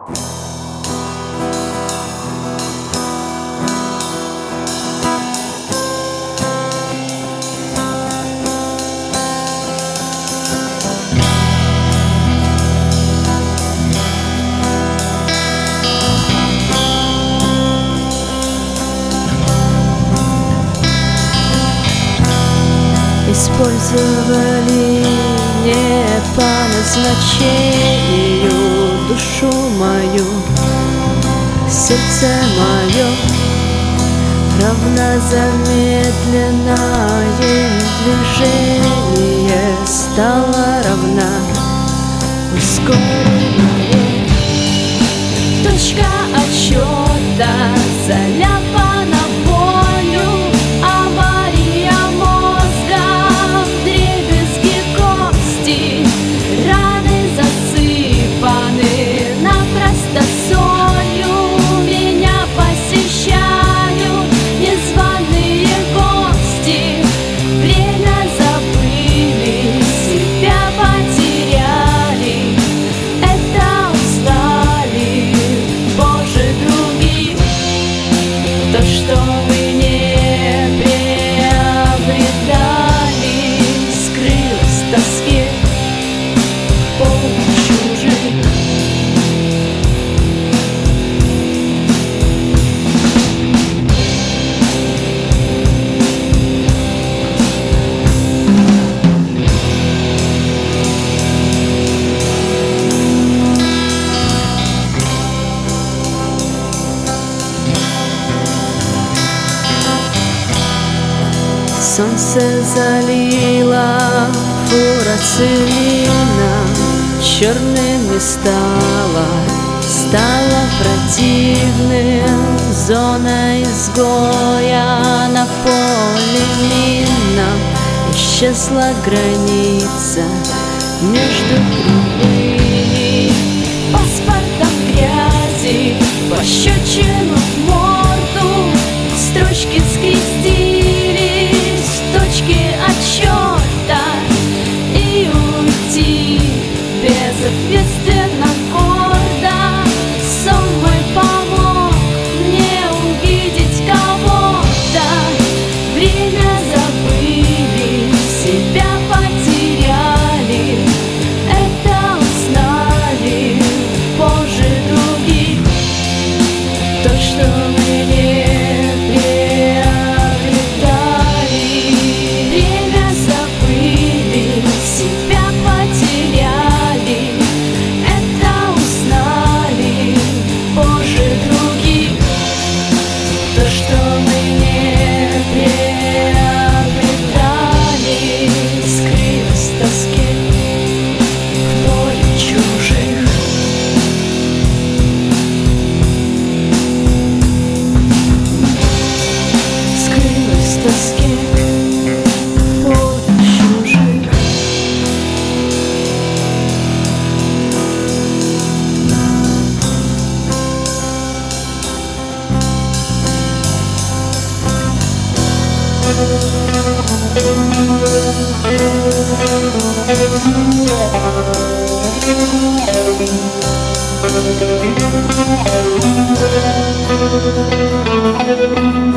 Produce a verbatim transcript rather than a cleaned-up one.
Использовали не по назначению душу мою, сердце мое равно замедленное движение стало равна ускорению. Точка отсчета заляпана болью, авария мозга, вдребезги кости, раны засыпаны напросто солью. Меня посещают незваные гости, время забыли, себя потеряли, это устали, Боже, другие. То, что мы не приобретали, скрылось в тоске, в поле чужих. Солнце залило фурацилина, черным не стало, стало противным. Зона изгоя на поле минном, исчезла граница между кривыми. Паспортом грязи, пощечину в морду, строчки скрестились, точки отсчета, и уйти безответственно гордо. Сон мой помог мне увидеть кого-то, время забыли, себя потеряли, это узнали, Боже, другие. То, что мы не приобретали, время забыли, себя потеряли, это узнали, Боже, другие. То, что мы не приобретали, скрылось в тоске, в поле чужих. Скрылось в тоске, в поле чужих. Thank you.